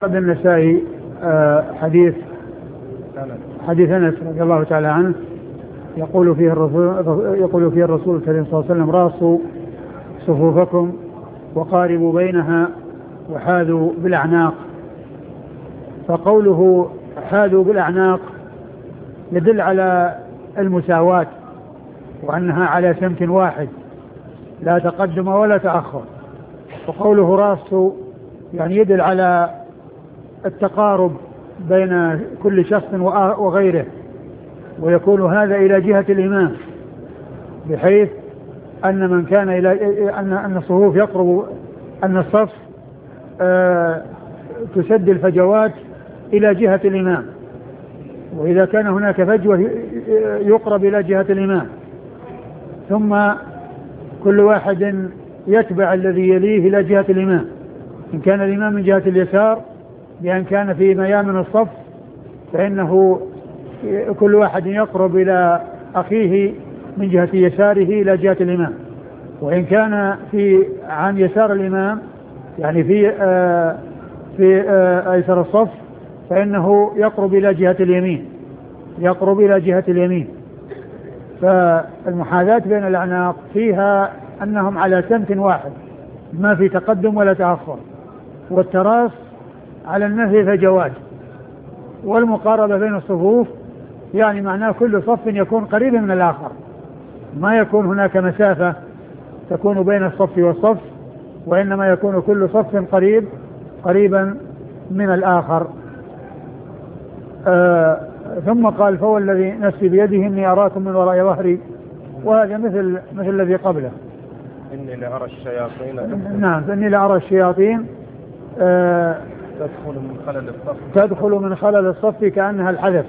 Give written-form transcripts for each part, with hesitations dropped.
قد النسائي حديث أنس رضي الله تعالى عنه يقول فيه الرسول الكريم صلى الله عليه وسلم: راصوا صفوفكم وقاربوا بينها وحاذوا بالأعناق. فقوله حاذوا بالأعناق يدل على المساواة وأنها على سمت واحد لا تقدم ولا تأخر. وقوله راصوا يعني يدل على التقارب بين كل شخص وغيره، ويكون هذا إلى جهة الإمام، بحيث أن من كان أن الصفوف يقرب، أن الصف تسد الفجوات إلى جهة الإمام، وإذا كان هناك فجوة يقرب إلى جهة الإمام، ثم كل واحد يتبع الذي يليه إلى جهة الإمام، إن كان الإمام من جهة اليسار بأن كان في ميامن الصف فإنه كل واحد يقرب إلى أخيه من جهة يساره إلى جهة الإمام، وإن كان عن يسار الإمام يعني في أيسر الصف فإنه يقرب إلى جهة اليمين. فالمحاذاة بين الأعناق فيها أنهم على سمت واحد ما في تقدم ولا تأخر، والتراص على النهي فجوات، والمقاربة بين الصفوف يعني معناه كل صف يكون قريب من الآخر، ما يكون هناك مسافة تكون بين الصف والصف، وإنما يكون كل صف قريبا من الآخر. ثم قال: فهو الذي نفسي بيده إني أراكم من وراء ظهري، وهذا مثل الذي قبله. إني لأرى الشياطين. نعم، إني لأرى الشياطين تدخل من خلل الصف كأنها الحذف.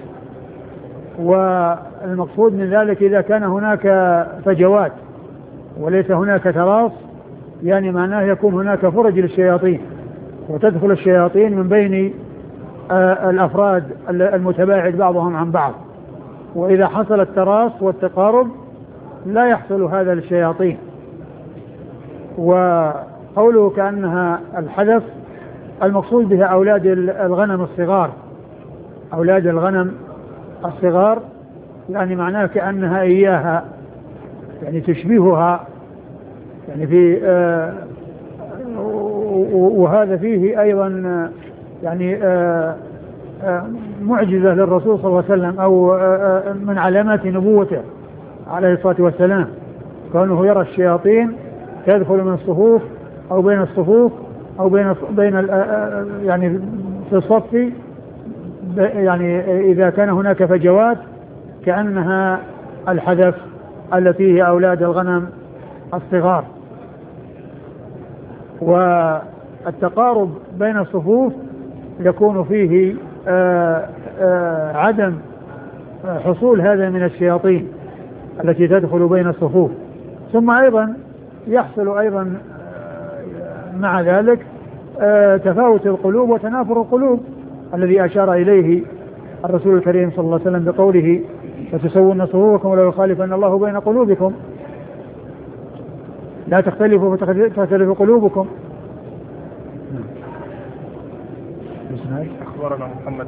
والمقصود من ذلك إذا كان هناك فجوات وليس هناك تراص يعني معناه يكون هناك فرج للشياطين، وتدخل الشياطين من بين الأفراد المتباعد بعضهم عن بعض، وإذا حصل التراص والتقارب لا يحصل هذا للشياطين. وقوله كأنها الحذف المقصود بها أولاد الغنم الصغار، يعني معناه كأنها إياها، يعني تشبهها، يعني وهذا فيه أيضا يعني معجزة للرسول صلى الله عليه وسلم، أو من علامات نبوته عليه الصلاة والسلام، كونه يرى الشياطين تدخل من الصفوف أو بين الصفوف أو بين يعني في الصف، يعني إذا كان هناك فجوات كأنها الحذف التي هي أولاد الغنم الصغار. والتقارب بين الصفوف يكون فيه عدم حصول هذا من الشياطين التي تدخل بين الصفوف. ثم أيضا يحصل أيضا مع ذلك تفاوت القلوب وتنافر القلوب الذي أشار إليه الرسول الكريم صلى الله عليه وسلم بقوله: فتسوون صفوفكم ولا يخالفن الله بين قلوبكم، لا تختلفوا فتختلف قلوبكم. أخبرنا محمد